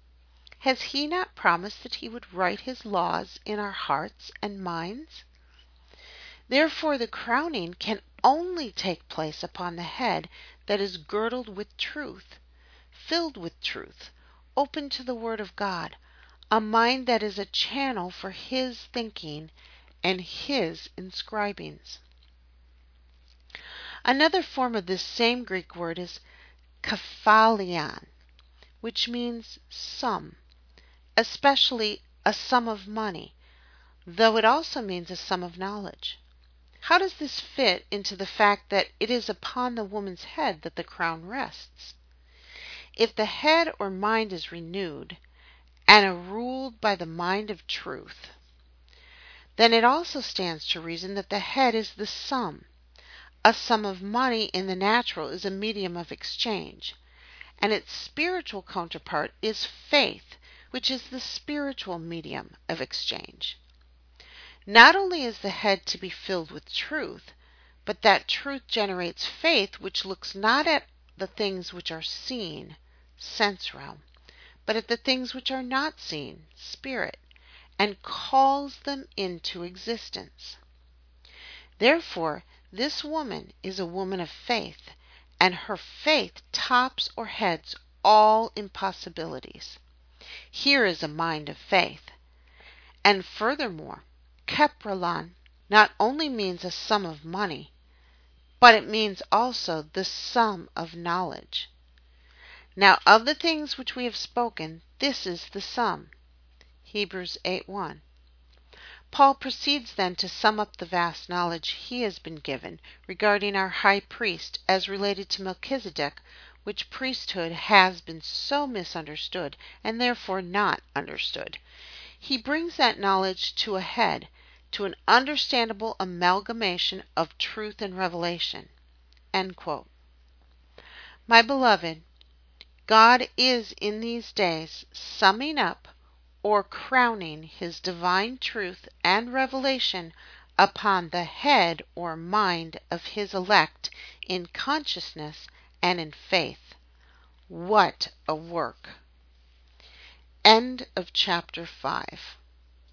Has he not promised that he would write his laws in our hearts and minds? Therefore the crowning can only take place upon the head that is girdled with truth, filled with truth, open to the Word of God, a mind that is a channel for his thinking and his inscribings. Another form of this same Greek word is kephalion, which means sum, especially a sum of money, though it also means a sum of knowledge. How does this fit into the fact that it is upon the woman's head that the crown rests? If the head or mind is renewed and are ruled by the mind of truth, then it also stands to reason that the head is the sum. A sum of money in the natural is a medium of exchange, and its spiritual counterpart is faith, which is the spiritual medium of exchange. Not only is the head to be filled with truth, but that truth generates faith which looks not at the things which are seen, sense realm, but at the things which are not seen, spirit, and calls them into existence. Therefore, this woman is a woman of faith, and her faith tops or heads all impossibilities. Here is a mind of faith. And furthermore, kepralon not only means a sum of money, but it means also the sum of knowledge. Now of the things which we have spoken, this is the sum. Hebrews 8:1. Paul proceeds then to sum up the vast knowledge he has been given regarding our high priest as related to Melchizedek, which priesthood has been so misunderstood and therefore not understood. He brings that knowledge to a head, to an understandable amalgamation of truth and revelation. End quote. My beloved, God is in these days summing up or crowning his divine truth and revelation upon the head or mind of his elect in consciousness and in faith. What a work! End of chapter 5.